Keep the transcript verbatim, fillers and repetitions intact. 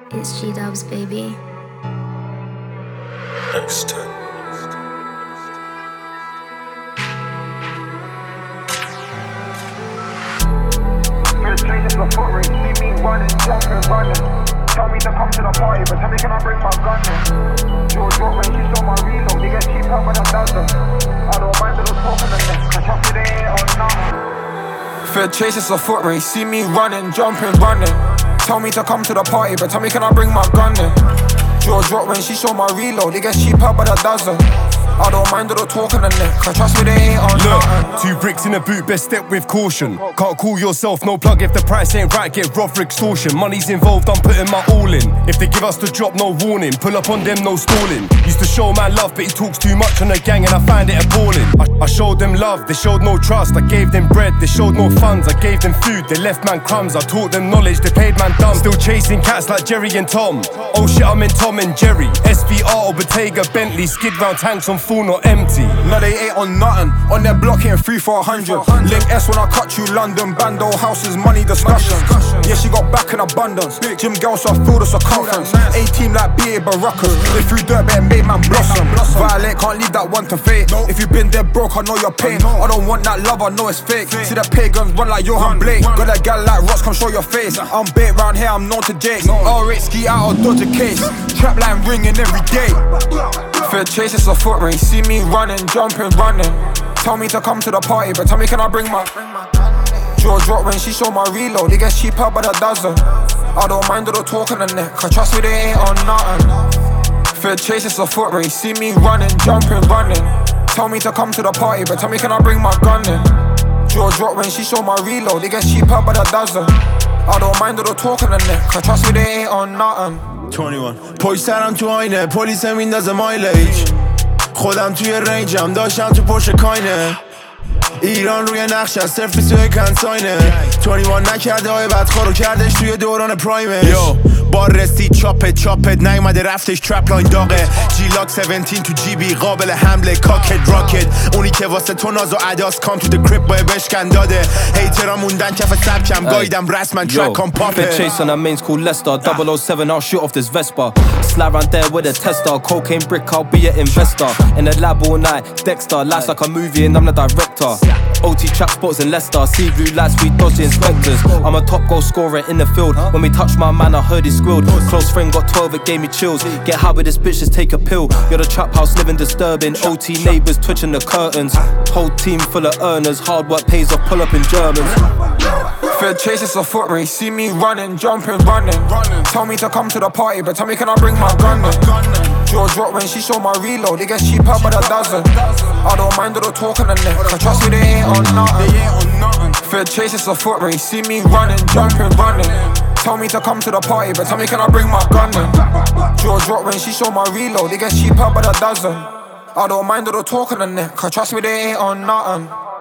It's G-Dubs, baby. X ten. Strangers a foot race, see me running, jumping, running. Tell me to come to the party, but tell me can I bring my gun in? George Rock when she saw my reload, they get cheap out when I dozen. I don't mind little talking in this, cause trust me they ain't on nothing. Fair chase, it's a foot race, see me running, jumping, running. Tell me to come to the party, but tell me can I bring my gun in? George Rock when she saw my reload, they get cheap out by the dozen. I don't mind all the talking in it, cause trust me they ain't on Look, nothing. two bricks in a boot, best step with caution. Can't call yourself, no plug if the price ain't right, get rough for extortion. Money's involved, I'm putting my all in. If they give us the drop, no warning, pull up on them, no stalling. Used to show man love, but he talks too much on the gang and I find it appalling. I, I showed them love, they showed no trust. I gave them bread, they showed no funds. I gave them food, they left man crumbs. I taught them knowledge, they paid man dumb. Still chasing cats like Jerry and Tom. Oh shit, I'm in Tom and Jerry. S V R or Bottega, Bentley, skid round tanks on full, not empty. No, they ain't on nothing. On their block hitting three for a hundred. Link S when I cut you, London. Bando houses, money discussions. Yeah, she got back in abundance. Gym girl, so I feel the circumference. A-team like B A Baracas. They threw dirt, but it made man blossom. Violate, can't leave that one to fate. If you been dead broke, I know your pain. I don't want that love, I know it's fake. See the pagans run like Johan Blake. Got that gal like Ross, come show your face. I'm bait round here, I'm known to Jake. R eight ski out or dodge a case. Trap line ringing every day. Fair chase, it's a foot race. See me running, jumping, running. Tell me to come to the party, but tell me can I bring my George Rock when she saw my reload, it gets cheap out by the dozen. I don't mind all the talking in it, cause trust me they ain't on nothing. Fair chase, it's a foot race. See me running, jumping, running. Tell me to come to the party, but tell me can I bring my gun in? George Rock when she saw my reload, it gets cheap out by the dozen. I don't mind all the talking in it, cause trust me they ain't on nothing. twenty-one پشت سرم تو آینه پلیس میندازه مایلیج خودم توی رنجم داشتم تو پشت کاینه ایران روی نقش از صرف سوی کنساینه بیست و یک نکرده های بدخواه رو کردش توی دوران پرایمش یو بار رسید چاپت چاپت نیومده رفتش ترپ لاین داغه جیلاک هفده تو جیبی قابل حمله کاکت راکت اونی که واسه تو ناز و عداس کام تو د کریپ بای بشکن داده هیترا موندن کف سبکم گایدم رسمن ترک کام پاپه chase on our mains called Leicester double oh seven I'll shoot off this Vespa slide round there with a tester cocaine brick I'll be an investor in the lab all night Dexter life's like a movie and I'm the director O T trap spots in Leicester see blue lights we dodge the inspectors I'm a top goal scorer in the field when we touch my man I heard he squealed close friend got twelve it gave me chills get high with this bitch just take a pill you're the trap house living disturbing O T neighbours twitching the curtains whole team full of earners hard work pays off pull up in Germans. Fair chase, it's a foot race. See me running, jumping, running. Tell me to come to the party, but tell me can I bring my gun in? George Rock when she saw my reload, it gets cheap out by the dozen. I don't mind all the talking in it, cause trust me they ain't on nothing. Fair chase, it's a foot race. See me running, jumping, running. Tell me to come to the party, but tell me can I bring my gun in? George Rock when she saw my reload, it gets cheap out by the dozen. I don't mind all the talking in it, cause trust me they ain't on nothing.